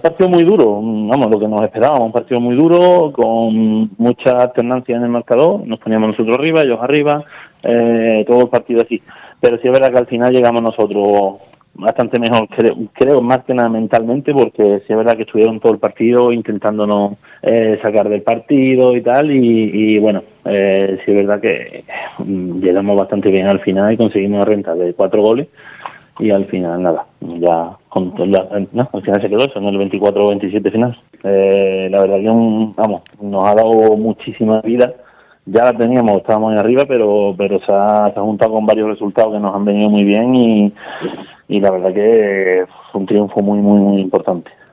partido muy duro, vamos, lo que nos esperábamos, un partido muy duro, con mucha alternancia en el marcador, nos poníamos nosotros arriba, ellos arriba, todo el partido así. Pero sí es verdad que al final llegamos nosotros bastante mejor, creo más que nada mentalmente, porque sí es verdad que estuvieron todo el partido intentándonos sacar del partido y tal, y bueno, sí es verdad que llegamos bastante bien al final y conseguimos una renta de 4 goles, y al final nada, ya al final se quedó eso, en el 24-27 final. La verdad que vamos, nos ha dado muchísima vida. Ya la teníamos, estábamos ahí arriba, pero se ha juntado con varios resultados que nos han venido muy bien, y la verdad que fue un triunfo muy, muy, muy importante.